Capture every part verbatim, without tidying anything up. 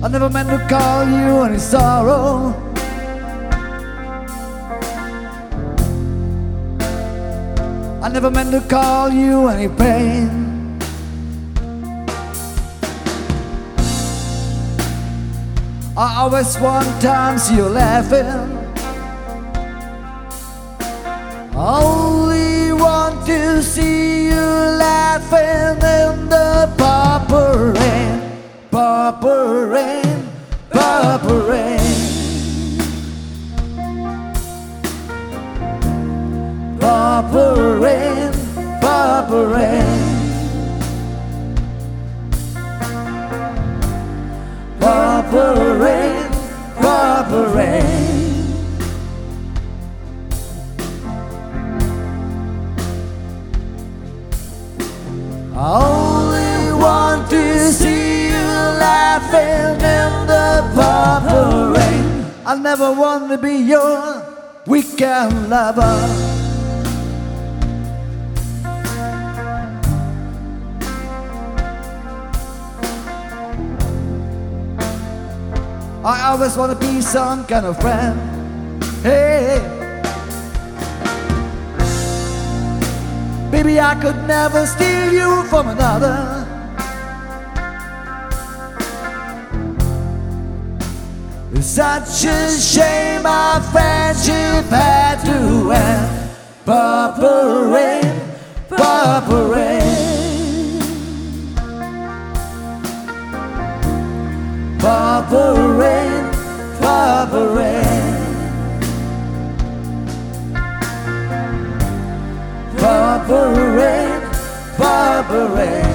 never meant to call you any sorrow. I never meant to call you any pain. I always want time see you laughing. Only want to see you laughing in the purple rain, purple rain, purple rain, purple rain, purple rain, purple rain, purple rain. I only want to see you laughing in the purple rain. I never want to be your weekend lover. I always want to be some kind of friend. Hey, baby, I could never steal you from another. It's such a shame our friendship had to end. Purple rain, purple rain, purple rain, purple rain, purple rain, purple rain.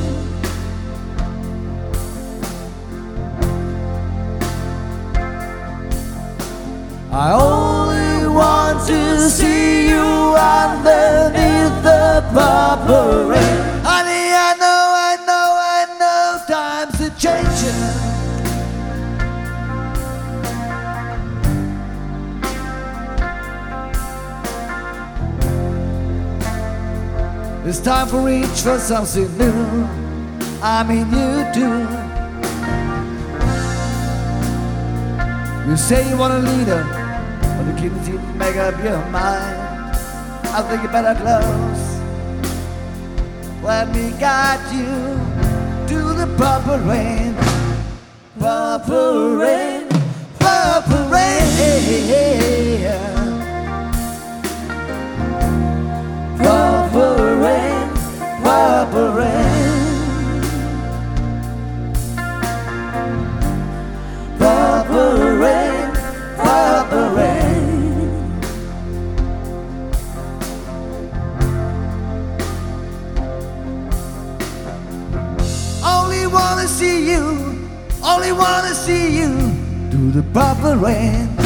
I only want to see you underneath the purple rain. Honey, I know, I know, I know times are changing. It's time for each for something new. I mean you do. You say you want a leader, but you can't seem to make up your mind. I think you better close. Let me guide you to the purple rain, purple rain, purple rain, purple rain, purple rain, purple rain, purple rain. Only wanna see you, only wanna see you do the purple rain.